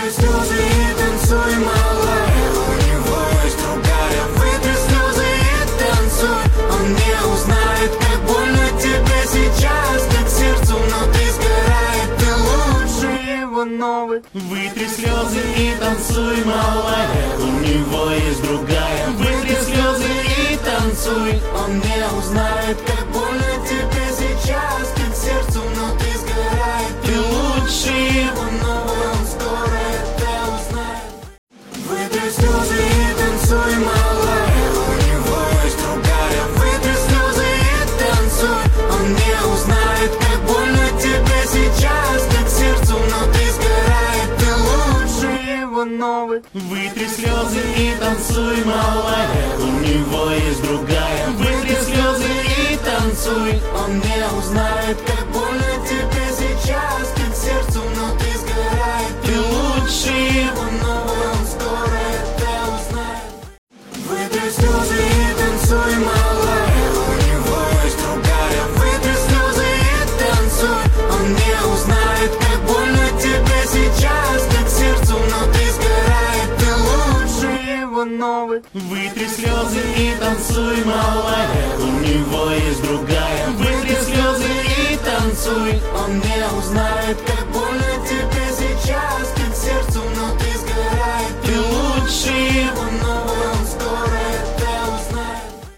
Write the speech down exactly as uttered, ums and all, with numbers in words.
Вытри слезы и танцуй, малая. У него есть другая. Вытри слезы и танцуй. Он не узнает, как больно тебе сейчас, как сердцу внутри сгорает. Ты лучше его новый. Вытри слезы и танцуй, малая. У него есть другая. Вытри слезы и танцуй. Он не узнает, как больно тебе сейчас, как сердцу внутри сгорает. Ты лучше его новый, он скоро это узнает. Вытри слезы и танцуй, малая. У него есть другая. Вытри слезы и танцуй. Он не узнает, как больно тебе сейчас, как сердцу внутри сгорает. Ты лучше его новый. Вытри слезы и танцуй, малая. У него есть другая. Вытри слезы и танцуй. Он не узнает, как больно тебе сейчас, как сердцу внутри сгорает. Ты лучше его новый, он скоро это узнает. Вытри слезы и танцуй, малая. У него есть другая. Вытри слезы и танцуй. Он не узнает, как больно тебе сейчас, как сердцу внутри сгорает. Ты лучше его новый. Вытри слезы и танцуй, малая. У него есть другая. Вытри слезы и танцуй. Он не узнает, как больно